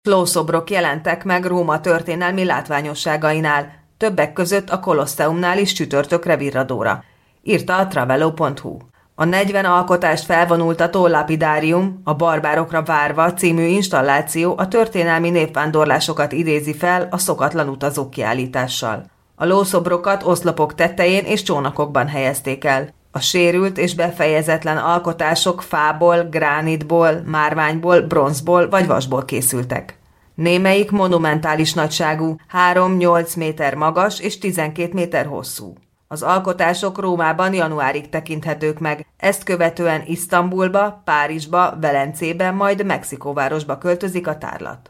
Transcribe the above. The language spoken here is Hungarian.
Lószobrok jelentek meg Róma történelmi látványosságainál, többek között a Kolosseumnál is csütörtökre virradóra, írta a Travelo.hu. A 40 alkotást felvonultató lapidárium, a Barbárokra várva című installáció a történelmi népvándorlásokat idézi fel a szokatlan utazók kiállítással. A lószobrokat oszlopok tetején és csónakokban helyezték el. A sérült és befejezetlen alkotások fából, gránitból, márványból, bronzból vagy vasból készültek. Némelyik monumentális nagyságú, 3-8 méter magas és 12 méter hosszú. Az alkotások Rómában januárig tekinthetők meg, ezt követően Isztambulba, Párizsba, Velencébe, majd Mexikóvárosba költözik a tárlat.